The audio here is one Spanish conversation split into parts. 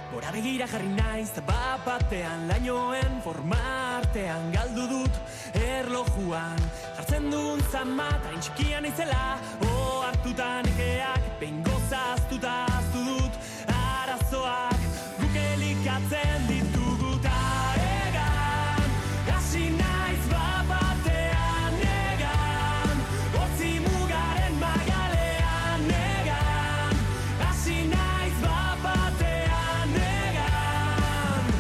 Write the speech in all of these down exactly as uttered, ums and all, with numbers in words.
Gora begira jarri naiz, bapatean lainoen formartean galdu dut erlojuan. Jartzen duen zama, train txikian izela, o hartutan ekeak, behin gozaztuta aztu dut arazoak, guk elikatzen ditugu ta egan, hasi naiz bapatean egan, otzi mugaren magalean egan, hasi naiz bapatean egan.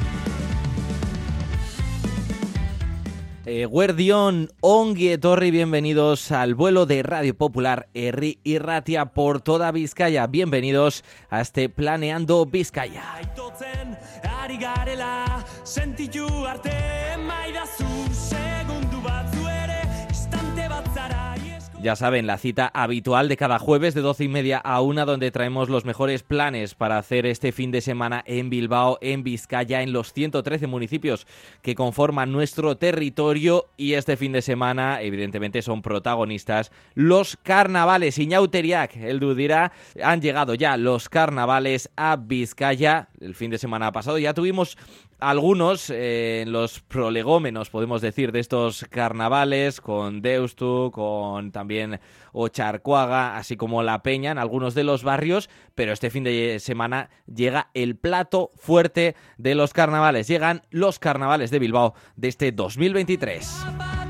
Eguerdion, ongi etorri, bienvenidos al vuelo de Radio Popular Herri Irratia por toda Vizcaya. Bienvenidos a este Planeando Vizcaya. Aitotzen ari garela, sentitu arte maidazu, segundu batzu ere, instante bat zara. Ya saben, la cita habitual de cada jueves de doce y media a una, donde traemos los mejores planes para hacer este fin de semana en Bilbao, en Vizcaya, en los ciento trece municipios que conforman nuestro territorio. Y este fin de semana, evidentemente, son protagonistas los carnavales. Iñauteriak, el dirá, han llegado ya los carnavales a Vizcaya. El fin de semana pasado ya tuvimos algunos eh, en los prolegómenos, podemos decir, de estos carnavales, con Deustu, con también Ocharcoaga, así como La Peña en algunos de los barrios, pero este fin de semana llega el plato fuerte de los carnavales. Llegan los carnavales de Bilbao de este dos mil veintitrés.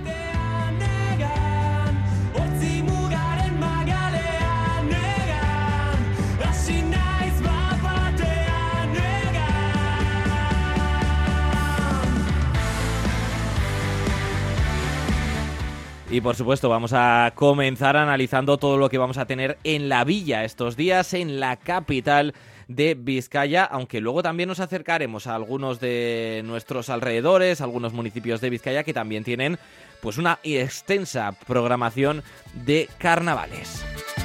Y por supuesto vamos a comenzar analizando todo lo que vamos a tener en la villa estos días, en la capital de Vizcaya, aunque luego también nos acercaremos a algunos de nuestros alrededores, algunos municipios de Vizcaya que también tienen pues una extensa programación de carnavales.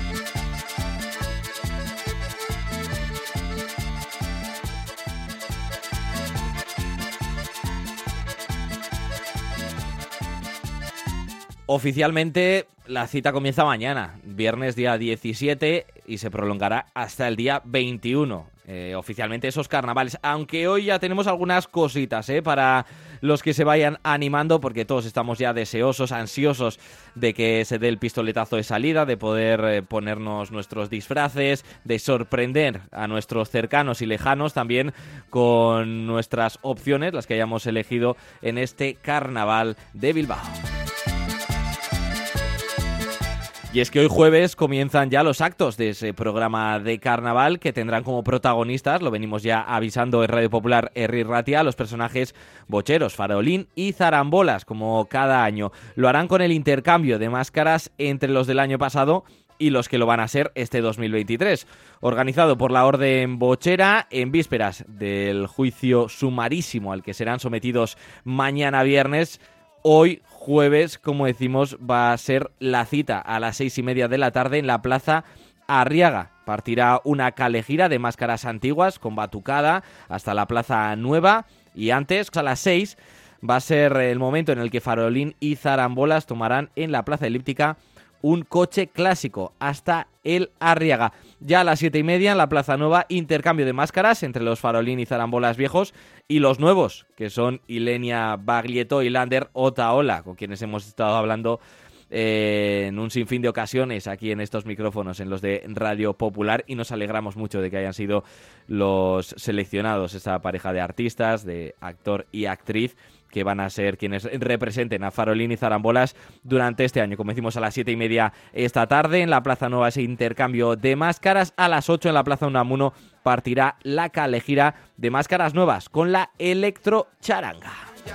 Oficialmente la cita comienza mañana, viernes día diecisiete, y se prolongará hasta el día veintiuno. Eh, oficialmente esos carnavales, aunque hoy ya tenemos algunas cositas eh, para los que se vayan animando, porque todos estamos ya deseosos, ansiosos de que se dé el pistoletazo de salida, de poder eh, ponernos nuestros disfraces, de sorprender a nuestros cercanos y lejanos también con nuestras opciones, las que hayamos elegido en este carnaval de Bilbao. Y es que hoy jueves comienzan ya los actos de ese programa de carnaval que tendrán como protagonistas, lo venimos ya avisando en Radio Popular Herri Irratia, los personajes bocheros, farolín y zarambolas, como cada año. Lo harán con el intercambio de máscaras entre los del año pasado y los que lo van a ser este dos mil veintitrés. Organizado por la Orden Bochera, en vísperas del juicio sumarísimo al que serán sometidos mañana viernes, hoy jueves, como decimos, va a ser la cita a las seis y media de la tarde en la Plaza Arriaga. Partirá una calejira de máscaras antiguas con batucada hasta la Plaza Nueva, y antes, a las seis, va a ser el momento en el que farolín y zarambolas tomarán en la Plaza Elíptica un coche clásico hasta el Arriaga. Ya a las siete y media en la Plaza Nueva, intercambio de máscaras entre los farolín y zarambolas viejos y los nuevos, que son Ilenia Baglietto y Lander Otaola, con quienes hemos estado hablando eh, en un sinfín de ocasiones aquí en estos micrófonos, en los de Radio Popular, y nos alegramos mucho de que hayan sido los seleccionados, esta pareja de artistas, de actor y actriz, que van a ser quienes representen a farolín y zarambolas durante este año. Como decimos, a las siete y media esta tarde en la Plaza Nueva ese intercambio de máscaras. A las ocho en la Plaza Unamuno partirá la calejira de máscaras nuevas con la electrocharanga.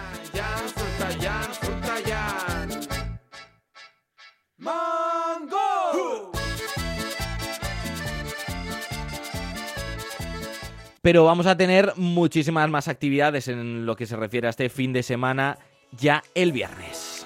¡Mango! Pero vamos a tener muchísimas más actividades en lo que se refiere a este fin de semana ya el viernes.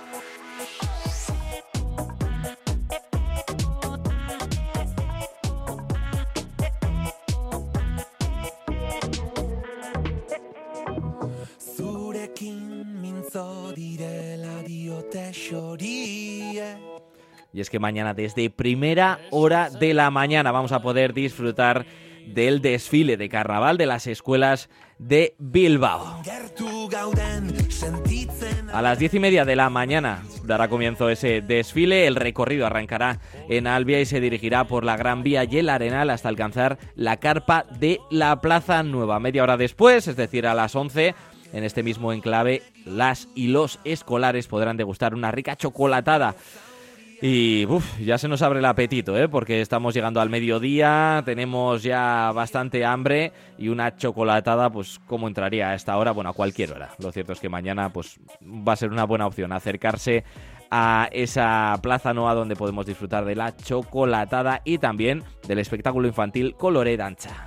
Y es que mañana, desde primera hora de la mañana, vamos a poder disfrutar del desfile de carnaval de las escuelas de Bilbao. A las diez y media de la mañana dará comienzo ese desfile. El recorrido arrancará en Albia y se dirigirá por la Gran Vía y el Arenal hasta alcanzar la carpa de la Plaza Nueva. Media hora después, es decir, a las once, en este mismo enclave, las y los escolares podrán degustar una rica chocolatada. Y uf, ya se nos abre el apetito, ¿eh? Porque estamos llegando al mediodía, tenemos ya bastante hambre y una chocolatada, pues, ¿cómo entraría a esta hora? Bueno, a cualquier hora. Lo cierto es que mañana, pues, va a ser una buena opción acercarse a esa Plaza Nueva donde podemos disfrutar de la chocolatada y también del espectáculo infantil Colore Danza.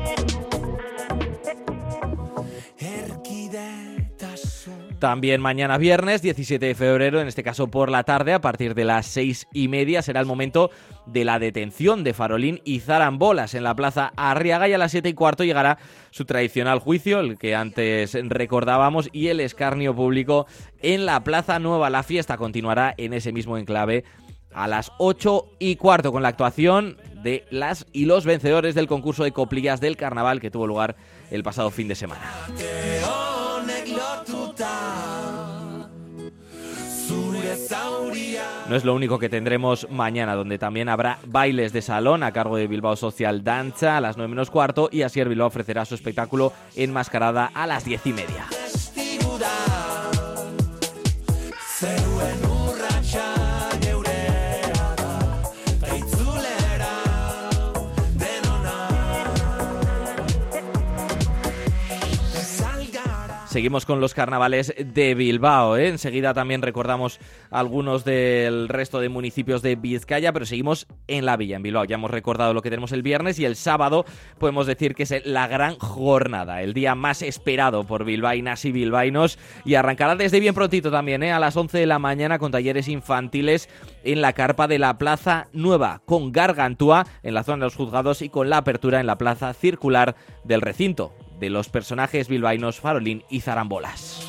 También mañana viernes, diecisiete de febrero, en este caso por la tarde, a partir de las seis y media, será el momento de la detención de Farolín y Zarambolas en la Plaza Arriaga, y a las siete y cuarto llegará su tradicional juicio, el que antes recordábamos, y el escarnio público en la Plaza Nueva. La fiesta continuará en ese mismo enclave a las ocho y cuarto con la actuación de las y los vencedores del concurso de coplillas del carnaval que tuvo lugar el pasado fin de semana. No es lo único que tendremos mañana, donde también habrá bailes de salón a cargo de Bilbao Social Danza a las nueve menos cuarto, y Asier Bilbao ofrecerá su espectáculo Enmascarada a las diez y media. Seguimos con los carnavales de Bilbao, ¿eh? Enseguida también recordamos algunos del resto de municipios de Vizcaya, pero seguimos en la villa, en Bilbao. Ya hemos recordado lo que tenemos el viernes, y el sábado podemos decir que es la gran jornada, el día más esperado por bilbaínas y bilbaínos, y arrancará desde bien prontito también, ¿eh? A las once de la mañana con talleres infantiles en la carpa de la Plaza Nueva, con Gargantúa en la zona de los juzgados y con la apertura en la plaza circular del recinto de los personajes bilbaínos Farolín y Zarambolas.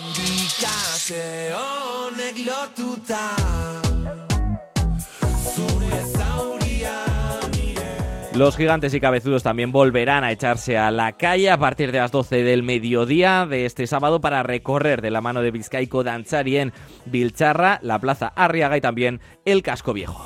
Los gigantes y cabezudos también volverán a echarse a la calle a partir de las doce del mediodía de este sábado para recorrer de la mano de Bizkaiko Dantzari en Biltzarra, la Plaza Arriaga y también el Casco Viejo.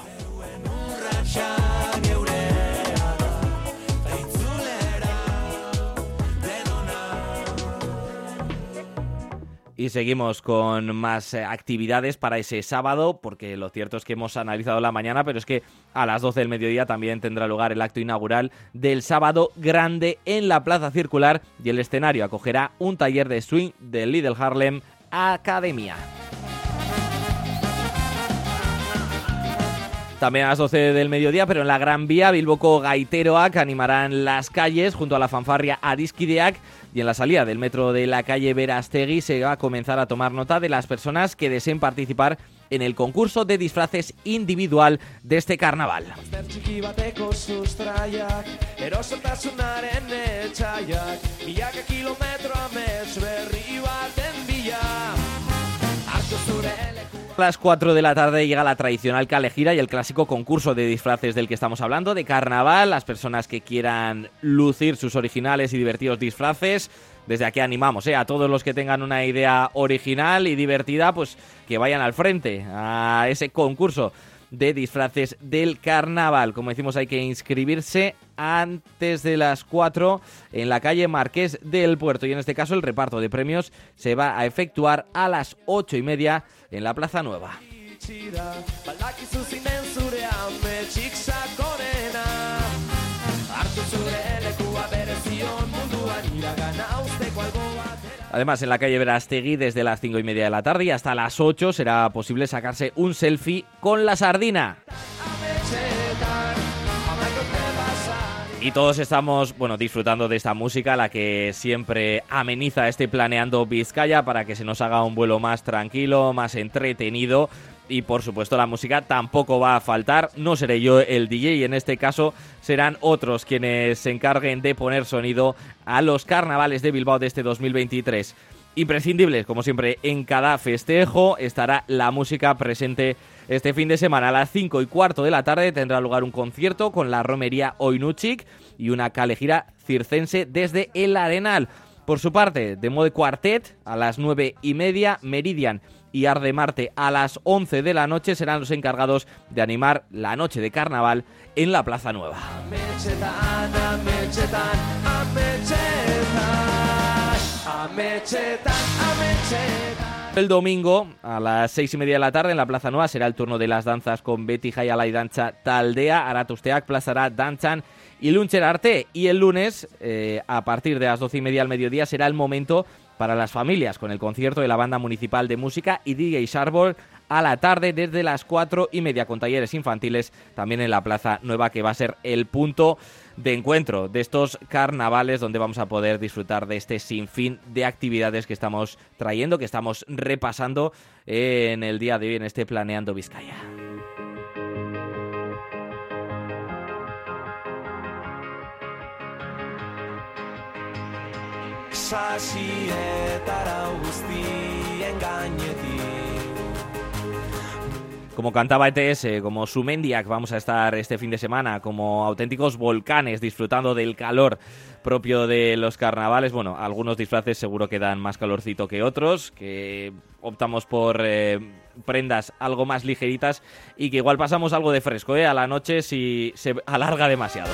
Y seguimos con más eh, actividades para ese sábado, porque lo cierto es que hemos analizado la mañana, pero es que a las doce del mediodía también tendrá lugar el acto inaugural del Sábado Grande en la Plaza Circular, y el escenario acogerá un taller de swing de Little Harlem Academia. También a las doce del mediodía, pero en la Gran Vía, Bilboko Gaiteroak animarán las calles junto a la fanfarria Adiskideak, y en la salida del metro de la calle Berastegui se va a comenzar a tomar nota de las personas que deseen participar en el concurso de disfraces individual de este carnaval. A las cuatro de la tarde llega la tradicional calejira y el clásico concurso de disfraces del que estamos hablando, de carnaval. Las personas que quieran lucir sus originales y divertidos disfraces, desde aquí animamos ¿eh? a todos los que tengan una idea original y divertida, pues que vayan al frente a ese concurso de disfraces del carnaval. Como decimos, hay que inscribirse antes de las cuatro en la calle Marqués del Puerto, y en este caso el reparto de premios se va a efectuar a las ocho y media en la Plaza Nueva. Además, en la calle Berastegui, desde las cinco y media de la tarde y hasta las ocho será posible sacarse un selfie con la sardina. Y todos estamos, bueno, disfrutando de esta música, la que siempre ameniza este Planeando Vizcaya para que se nos haga un vuelo más tranquilo, más entretenido. Y por supuesto la música tampoco va a faltar. No seré yo el D J, y en este caso serán otros quienes se encarguen de poner sonido a los carnavales de Bilbao de este dos mil veintitrés. imprescindibles, como siempre, en cada festejo. Estará la música presente este fin de semana. A las cinco y cuarto de la tarde tendrá lugar un concierto con la romería Oinuchik y una calejira circense desde el Arenal. Por su parte, The Mode Quartet a las nueve y media, Meridian y Arde Marte a las once de la noche serán los encargados de animar la noche de carnaval en la Plaza Nueva. El domingo a las seis y media de la tarde en la Plaza Nueva será el turno de las danzas con Beti Jaiala y Dantza Taldea, Aratusteak plazará Dantzan y Luntzer Arte. Y el lunes, eh, a partir de las doce y media al mediodía, será el momento para las familias con el concierto de la Banda Municipal de Música y D J Sharbol a la tarde desde las cuatro y media con talleres infantiles también en la Plaza Nueva, que va a ser el punto de encuentro de estos carnavales donde vamos a poder disfrutar de este sinfín de actividades que estamos trayendo, que estamos repasando en el día de hoy en este Planeando Vizcaya. Como cantaba E T S, como Sumendiak, vamos a estar este fin de semana como auténticos volcanes disfrutando del calor propio de los carnavales. Bueno, algunos disfraces seguro que dan más calorcito que otros, que optamos por eh, prendas algo más ligeritas y que igual pasamos algo de fresco ¿eh? a la noche si se alarga demasiado.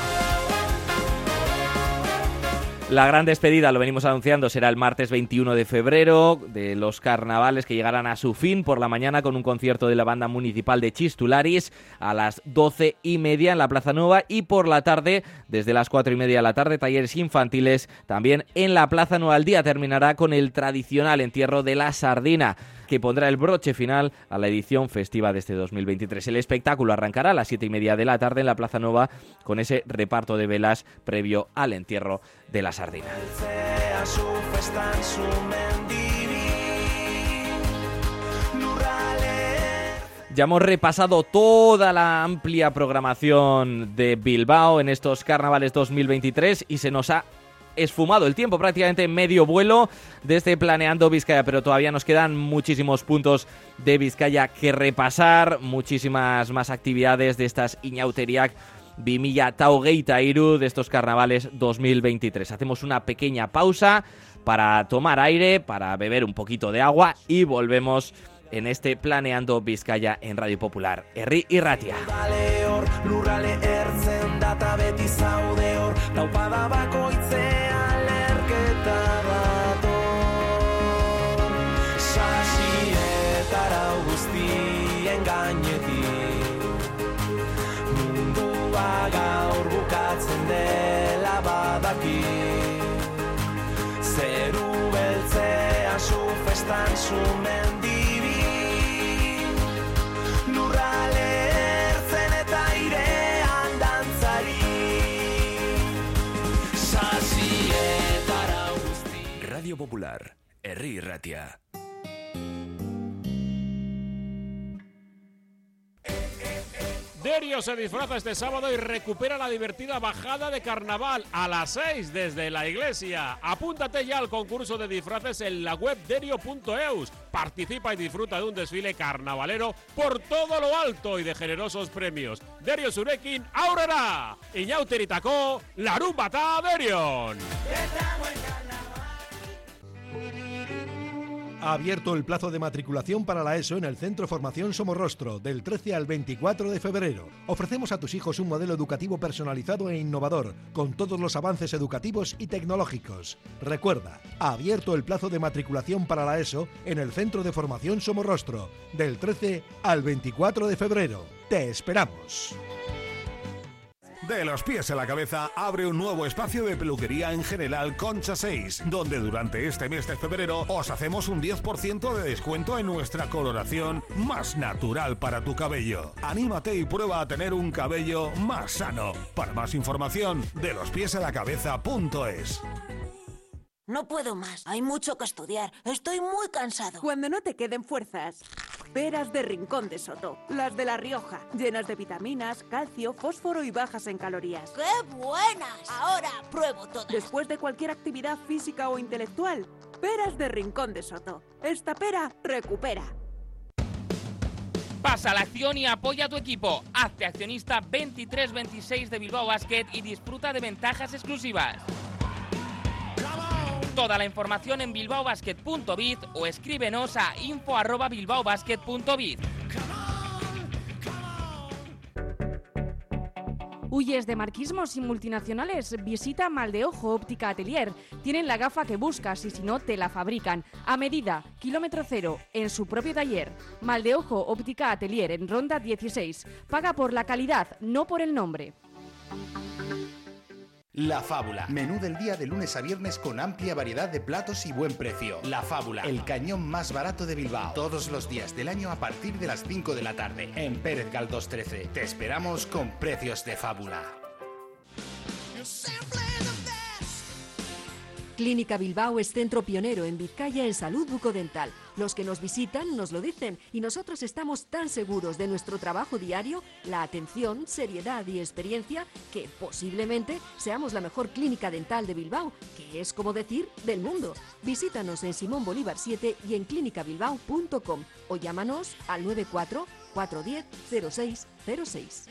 La gran despedida, lo venimos anunciando, será el martes veintiuno de febrero de los carnavales, que llegarán a su fin por la mañana con un concierto de la Banda Municipal de Chistularis a las doce y media en la Plaza Nueva, y por la tarde, desde las cuatro y media de la tarde, talleres infantiles también en la Plaza Nueva. El día terminará con el tradicional entierro de la sardina, que pondrá el broche final a la edición festiva de este dos mil veintitrés. El espectáculo arrancará a las siete y media de la tarde en la Plaza Nueva con ese reparto de velas previo al entierro de la sardina. Ya hemos repasado toda la amplia programación de Bilbao en estos carnavales dos mil veintitrés y se nos ha esfumado el tiempo, prácticamente medio vuelo de este Planeando Vizcaya, pero todavía nos quedan muchísimos puntos de Vizcaya que repasar, muchísimas más actividades de estas Iñauteriak Bimilla Taugeita Iru de estos carnavales dos mil veintitrés. Hacemos una pequeña pausa para tomar aire, para beber un poquito de agua y volvemos en este Planeando Vizcaya en Radio Popular Herri Irratia. Gaur bukatzen dela badaki, zeru beltzean zu festan zu mendibi, lurrale ertzen eta airean dantzari, sasietara guzti. Radio Popular, Herri Irratia. Derio se disfraza este sábado y recupera la divertida bajada de carnaval a las seis desde la iglesia. Apúntate ya al concurso de disfraces en la web derio punto eus. Participa y disfruta de un desfile carnavalero por todo lo alto y de generosos premios. Derio zurekin aurrera! Iñauteritako larunbata Derion. Ha abierto el plazo de matriculación para la ESO en el Centro Formación Somorrostro, del trece al veinticuatro de febrero. Ofrecemos a tus hijos un modelo educativo personalizado e innovador, con todos los avances educativos y tecnológicos. Recuerda, ha abierto el plazo de matriculación para la ESO en el Centro de Formación Somorrostro, del trece al veinticuatro de febrero. ¡Te esperamos! De los pies a la cabeza abre un nuevo espacio de peluquería en General Concha seis, donde durante este mes de febrero os hacemos un diez por ciento de descuento en nuestra coloración más natural para tu cabello. Anímate y prueba a tener un cabello más sano. Para más información, de los pies a la cabeza punto es. No puedo más, hay mucho que estudiar, estoy muy cansado. Cuando no te queden fuerzas, peras de Rincón de Soto, las de La Rioja, llenas de vitaminas, calcio, fósforo y bajas en calorías. ¡Qué buenas! Ahora pruebo todas. Después de cualquier actividad física o intelectual, Peras de Rincón de Soto. Esta pera recupera. Pasa a la acción y apoya a tu equipo. Hazte accionista veintitrés veintiséis de Bilbao Basket y disfruta de ventajas exclusivas. Toda la información en bilbao basket punto biz o escríbenos a info arroba bilbao basket punto biz. ¿Huyes de marquismos y multinacionales? Visita Maldeojo Óptica Atelier. Tienen la gafa que buscas y si no, te la fabrican. A medida, kilómetro cero, en su propio taller. Maldeojo Óptica Atelier, en Ronda dieciséis. Paga por la calidad, no por el nombre. La Fábula. Menú del día de lunes a viernes con amplia variedad de platos y buen precio. La Fábula, el cañón más barato de Bilbao. Todos los días del año a partir de las cinco de la tarde. En Pérez Galdós trece. Te esperamos con precios de fábula. Clínica Bilbao es centro pionero en Vizcaya en salud bucodental. Los que nos visitan nos lo dicen y nosotros estamos tan seguros de nuestro trabajo diario, la atención, seriedad y experiencia, que posiblemente seamos la mejor clínica dental de Bilbao, que es como decir del mundo. Visítanos en Simón Bolívar siete y en clínica bilbao punto com o llámanos al nueve cuatro cuatro uno cero cero seis cero seis.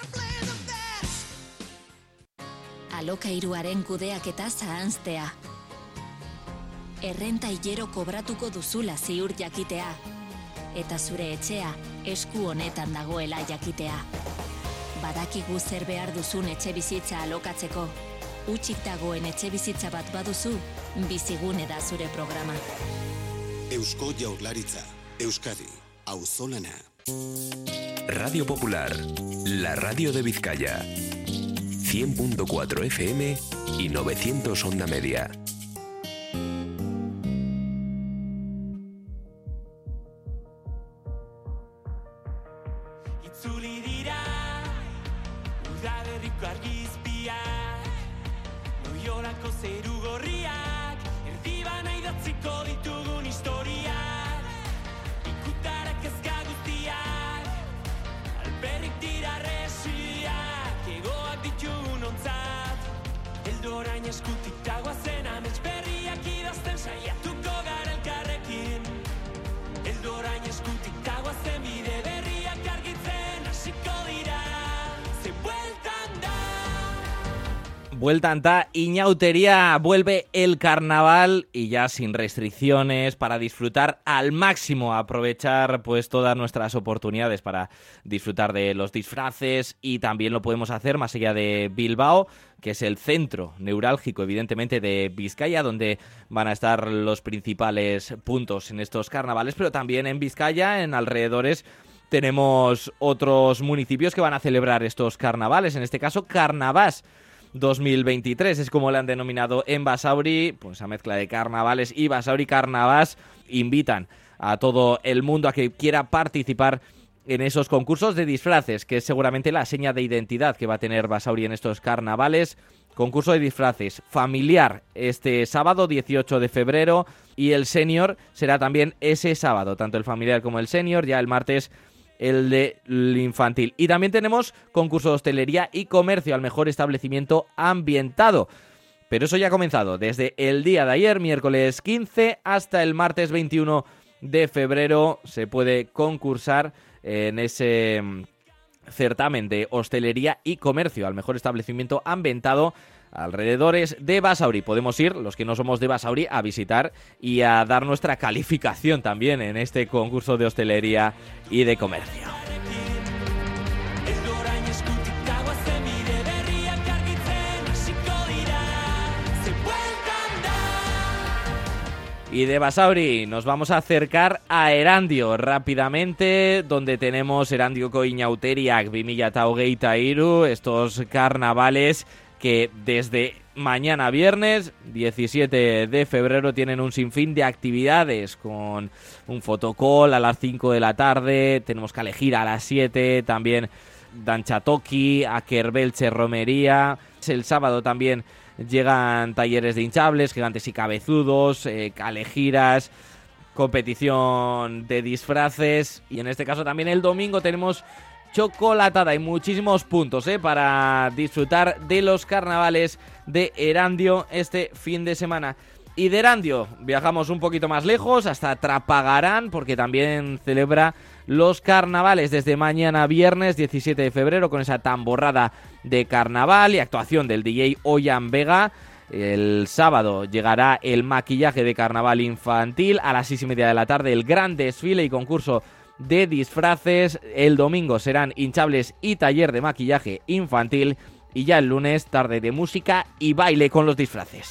Alokairuaren kudeaketa zahanztea. Errenta hilero kobratuko duzula ziur jakitea. Eta zure etxea esku honetan dagoela jakitea. Badakigu zer behar duzun etxe bizitza alokatzeko. Hutsik dagoen etxe bizitza bat baduzu, Bizigune da zure programa. Eusko Jaurlaritza, Euskadi, auzolana. Radio Popular, la radio de Vizcaya. cien punto cuatro F M y novecientos onda media. Itzuli dira, udaberriko argizpiak, Loiolako zeru gorriak, erdibana idatziko ditugun historiak, ikutarak kezka guztiak, alperrik dira resiak, egoak ditugun ontzat, eldorain eskutik dagoazen amets berriak idazten saiatuko gara elkarrekin, eldorain eskutik dagoazen bide berriak argitzen hasiko dira, ze bueltan da. Vuelta anta Iñautería, vuelve el carnaval y ya sin restricciones para disfrutar al máximo, aprovechar pues todas nuestras oportunidades para disfrutar de los disfraces y también lo podemos hacer más allá de Bilbao, que es el centro neurálgico evidentemente de Vizcaya, donde van a estar los principales puntos en estos carnavales, pero también en Vizcaya, en alrededores, tenemos otros municipios que van a celebrar estos carnavales, en este caso Carnavás dos mil veintitrés, es como le han denominado en Basauri, pues esa mezcla de carnavales y Basauri Carnavás. Invitan a todo el mundo a que quiera participar en esos concursos de disfraces, que es seguramente la seña de identidad que va a tener Basauri en estos carnavales. Concurso de disfraces familiar este sábado dieciocho de febrero y el senior será también ese sábado, tanto el familiar como el senior, ya el martes el de el infantil. Y también tenemos concurso de hostelería y comercio al mejor establecimiento ambientado. Pero eso ya ha comenzado desde el día de ayer, miércoles quince, hasta el martes veintiuno de febrero. Se puede concursar en ese certamen de hostelería y comercio al mejor establecimiento ambientado alrededores de Basauri. Podemos ir, los que no somos de Basauri, a visitar y a dar nuestra calificación también en este concurso de hostelería y de comercio. Y de Basauri nos vamos a acercar a Erandio rápidamente, donde tenemos Erandioko Iñauteriak bi mila hogeita hiru, estos carnavales que desde mañana viernes diecisiete de febrero tienen un sinfín de actividades, con un fotocall a las cinco de la tarde, tenemos Kalejira a las siete, también Danchatoki, Akerbelche Romería. El sábado también llegan talleres de hinchables, gigantes y cabezudos, eh, Kalejiras, competición de disfraces, y en este caso también el domingo tenemos chocolatada y muchísimos puntos eh, para disfrutar de los carnavales de Erandio este fin de semana. Y de Erandio viajamos un poquito más lejos, hasta Trapagarán, porque también celebra los carnavales desde mañana viernes diecisiete de febrero con esa tamborrada de carnaval y actuación del D J Oyan Vega. El sábado llegará el maquillaje de carnaval infantil, a las seis y media de la tarde el gran desfile y concurso de disfraces. El domingo serán hinchables y taller de maquillaje infantil, y ya el lunes tarde de música y baile con los disfraces.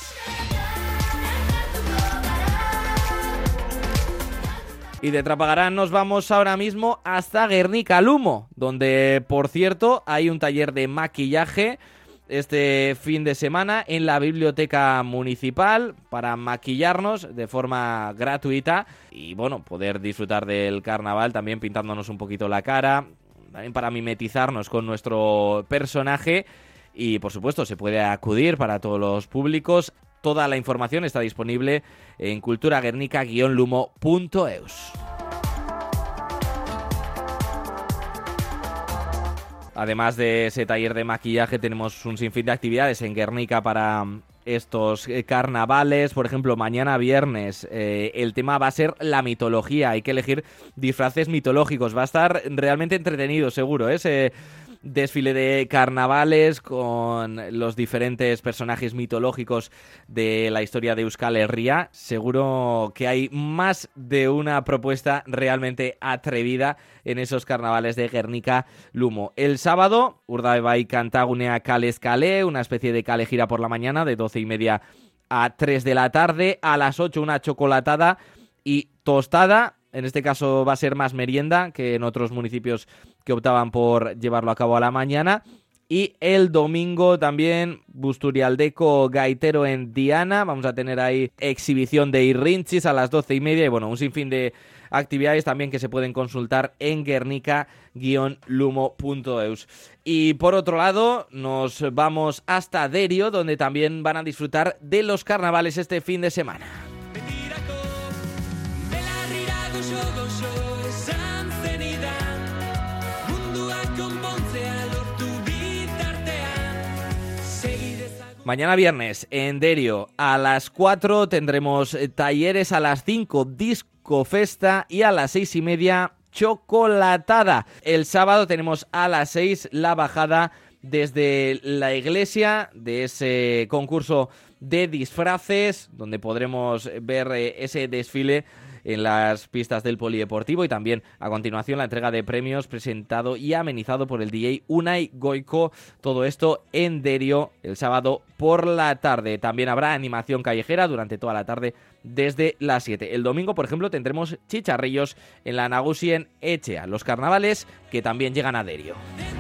Y de Trapagarán nos vamos ahora mismo hasta Guernica Lumo, donde, por cierto, hay un taller de maquillaje este fin de semana en la biblioteca municipal para maquillarnos de forma gratuita y, bueno, poder disfrutar del carnaval también pintándonos un poquito la cara, también para mimetizarnos con nuestro personaje. Y, por supuesto, se puede acudir para todos los públicos. Toda la información está disponible en cultura guernica guion lumo punto eus. Además de ese taller de maquillaje, tenemos un sinfín de actividades en Guernica para estos carnavales. Por ejemplo, mañana viernes eh, el tema va a ser la mitología. Hay que elegir disfraces mitológicos. Va a estar realmente entretenido, seguro, ¿eh? Ese desfile de carnavales con los diferentes personajes mitológicos de la historia de Euskal Herria. Seguro que hay más de una propuesta realmente atrevida en esos carnavales de Guernica Lumo. El sábado, Urdaibai Kantagunea Kales Kale, una especie de kale gira por la mañana de doce y media a tres de la tarde. A las ocho una chocolatada y tostada. En este caso va a ser más merienda que en otros municipios que optaban por llevarlo a cabo a la mañana. Y el domingo también Busturialdeco Gaitero en Diana. Vamos a tener ahí exhibición de irrinchis a las doce y media. Y bueno, un sinfín de actividades también que se pueden consultar en guernica guion lumo punto eus. Y por otro lado, nos vamos hasta Derio, donde también van a disfrutar de los carnavales este fin de semana. Mañana viernes en Derio a las cuatro tendremos talleres, a las cinco disco festa y a las seis y media chocolatada. El sábado tenemos a las seis la bajada desde la iglesia de ese concurso de disfraces, donde podremos ver eh, ese desfile en las pistas del polideportivo, y también a continuación la entrega de premios presentado y amenizado por el D J Unai Goiko. Todo esto en Derio el sábado por la tarde. También habrá animación callejera durante toda la tarde desde las siete. El domingo, por ejemplo, tendremos chicharrillos en la Nagusien Etxea, los carnavales que también llegan a Derio.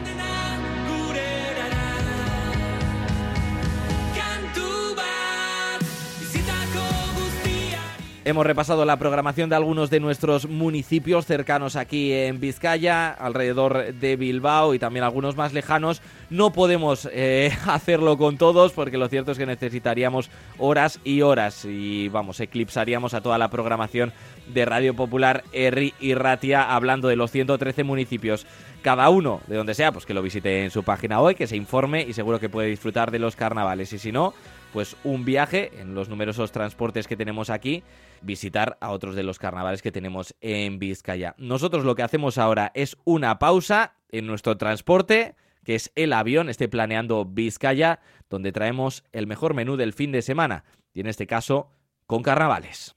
Hemos repasado la programación de algunos de nuestros municipios cercanos aquí en Vizcaya, alrededor de Bilbao, y también algunos más lejanos. No podemos eh, hacerlo con todos, porque lo cierto es que necesitaríamos horas y horas y, vamos, eclipsaríamos a toda la programación de Radio Popular Herri y Ratia, hablando de los ciento trece municipios. Cada uno, de donde sea, pues que lo visite en su página web, que se informe, y seguro que puede disfrutar de los carnavales. Y si no, pues un viaje en los numerosos transportes que tenemos aquí, visitar a otros de los carnavales que tenemos en Vizcaya. Nosotros lo que hacemos ahora es una pausa en nuestro transporte, que es el avión, esté planeando Vizcaya, donde traemos el mejor menú del fin de semana, y en este caso, con carnavales.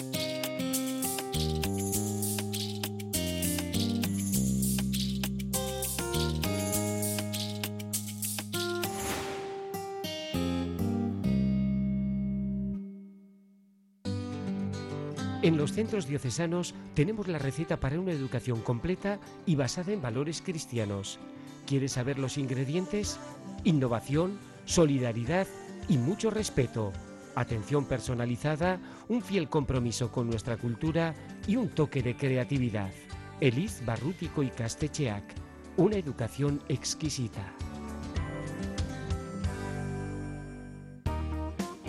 En los centros diocesanos tenemos la receta para una educación completa y basada en valores cristianos. ¿Quieres saber los ingredientes? Innovación, solidaridad y mucho respeto. Atención personalizada, un fiel compromiso con nuestra cultura y un toque de creatividad. Eliz Barrutiko Ikastetxeak, una educación exquisita.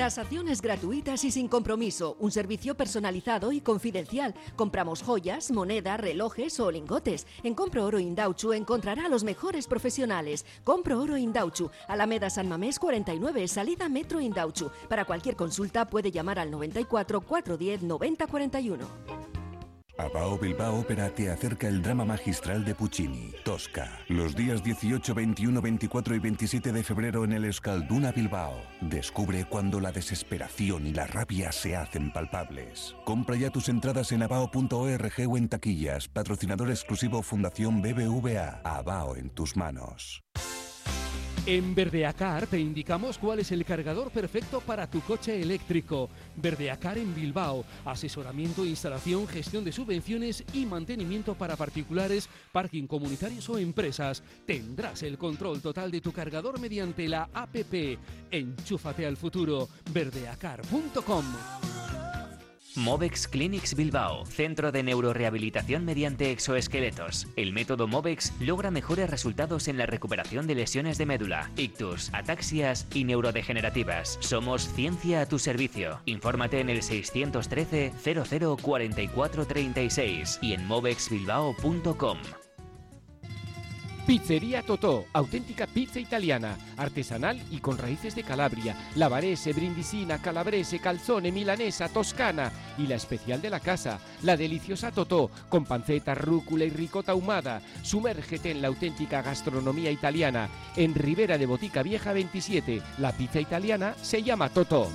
Tasaciones gratuitas y sin compromiso. Un servicio personalizado y confidencial. Compramos joyas, moneda, relojes o lingotes. En Compro Oro Indauchu encontrará a los mejores profesionales. Compro Oro Indauchu, Alameda San Mamés cuarenta y nueve, salida Metro Indauchu. Para cualquier consulta puede llamar al noventa y cuatro, cuatrocientos diez, noventa cuarenta y uno. Abao Bilbao Ópera te acerca el drama magistral de Puccini, Tosca. Los días dieciocho, veintiuno, veinticuatro y veintisiete de febrero en el Euskalduna Bilbao. Descubre cuando la desesperación y la rabia se hacen palpables. Compra ya tus entradas en abao punto org o en taquillas. Patrocinador exclusivo Fundación B B V A. Abao en tus manos. En Verdeacar te indicamos cuál es el cargador perfecto para tu coche eléctrico. Verdeacar en Bilbao. Asesoramiento, instalación, gestión de subvenciones y mantenimiento para particulares, parking comunitarios o empresas. Tendrás el control total de tu cargador mediante la app. Enchúfate al futuro. verdeacar punto com. Movex Clinics Bilbao, centro de neurorehabilitación mediante exoesqueletos. El método Movex logra mejores resultados en la recuperación de lesiones de médula, ictus, ataxias y neurodegenerativas. Somos ciencia a tu servicio. Infórmate en el seiscientos trece, cero cero, cuarenta y cuatro, treinta y seis y en movex bilbao punto com. Pizzería Totò, auténtica pizza italiana, artesanal y con raíces de Calabria, lavarese, brindisina, calabrese, calzone, milanesa, toscana y la especial de la casa, la deliciosa Totò, con panceta, rúcula y ricota ahumada. Sumérgete en la auténtica gastronomía italiana, en Ribera de Botica Vieja veintisiete. La pizza italiana se llama Totò.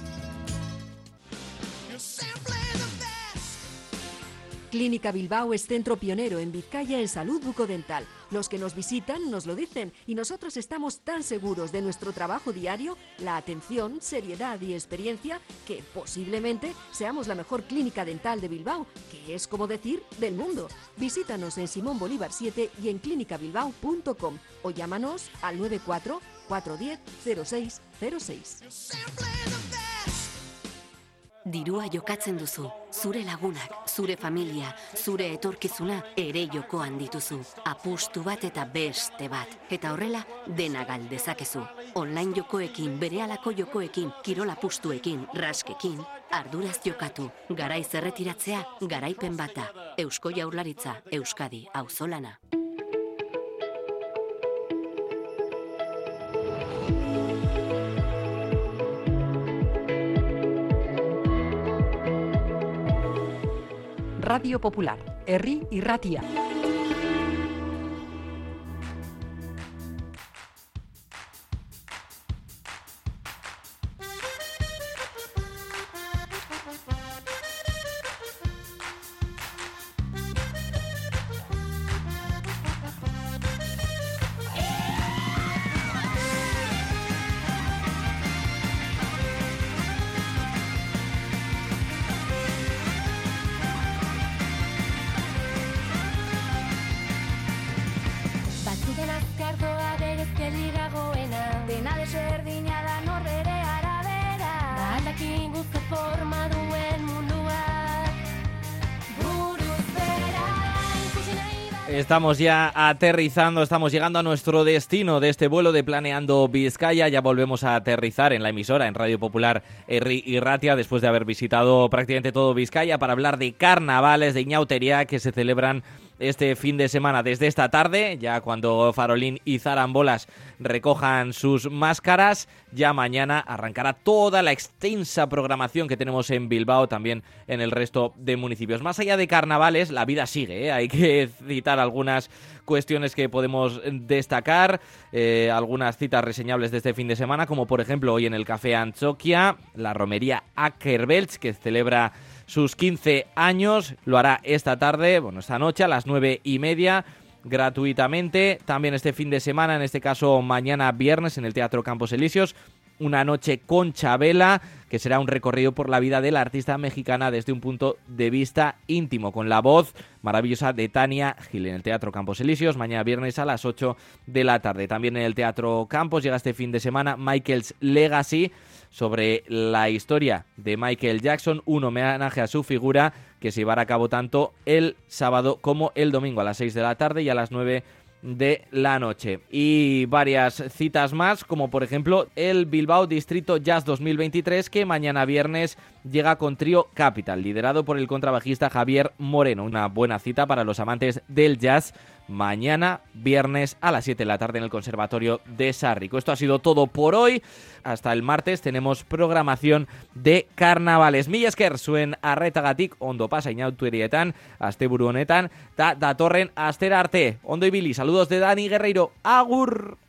Clínica Bilbao es centro pionero en Vizcaya en salud bucodental. Los que nos visitan nos lo dicen y nosotros estamos tan seguros de nuestro trabajo diario, la atención, seriedad y experiencia, que posiblemente seamos la mejor clínica dental de Bilbao, que es como decir del mundo. Visítanos en Simón Bolívar siete y en clínica bilbao punto com o llámanos al noventa y cuatro, cuatrocientos diez, cero seis cero seis. Dirua jokatzen duzu, zure lagunak, zure familia, zure etorkizuna ere jokoan dituzu. Apustu bat eta beste bat, eta horrela dena galdezakezu. Online jokoekin, berehalako jokoekin, kirol apustuekin, raskekin, arduraz jokatu, garaiz erretiratzea, garaipen bata. Eusko Jaurlaritza, Euskadi, auzolana. Radio Popular, Herri Irratia. Estamos ya aterrizando, estamos llegando a nuestro destino de este vuelo de Planeando Vizcaya. Ya volvemos a aterrizar en la emisora, en Radio Popular Herri Irratia, después de haber visitado prácticamente todo Vizcaya para hablar de carnavales de Iñautería que se celebran este fin de semana desde esta tarde, ya cuando Farolín y Zarambolas recojan sus máscaras. Ya mañana arrancará toda la extensa programación que tenemos en Bilbao, también en el resto de municipios. Más allá de carnavales, la vida sigue, ¿eh? Hay que citar algunas cuestiones que podemos destacar, eh, algunas citas reseñables de este fin de semana, como por ejemplo hoy en el Café Antzoquia, la romería Ackerbelts, que celebra sus quince años, lo hará esta tarde, bueno, esta noche a las nueve y media, gratuitamente. También este fin de semana, en este caso mañana viernes, en el Teatro Campos Elíseos, una noche con Chabela, que será un recorrido por la vida de la artista mexicana desde un punto de vista íntimo, con la voz maravillosa de Tania Gil, en el Teatro Campos Elíseos, mañana viernes a las ocho de la tarde. También en el Teatro Campos llega este fin de semana Michael's Legacy, sobre la historia de Michael Jackson, un homenaje a su figura que se llevará a cabo tanto el sábado como el domingo a las seis de la tarde y a las nueve de la noche. Y varias citas más, como por ejemplo el Bilbao Distrito Jazz dos mil veintitrés, que mañana viernes llega con Trío Capital, liderado por el contrabajista Javier Moreno. Una buena cita para los amantes del jazz mañana viernes a las siete de la tarde en el Conservatorio de Sarrico. Esto ha sido todo por hoy. Hasta el martes tenemos programación de carnavales. Mila esker zuen arretagatik, ondo pasa inauturietan, asteburu honetan, ta datorren astera arte. Ondo ibili, saludos de Dani Guerreiro. Agur!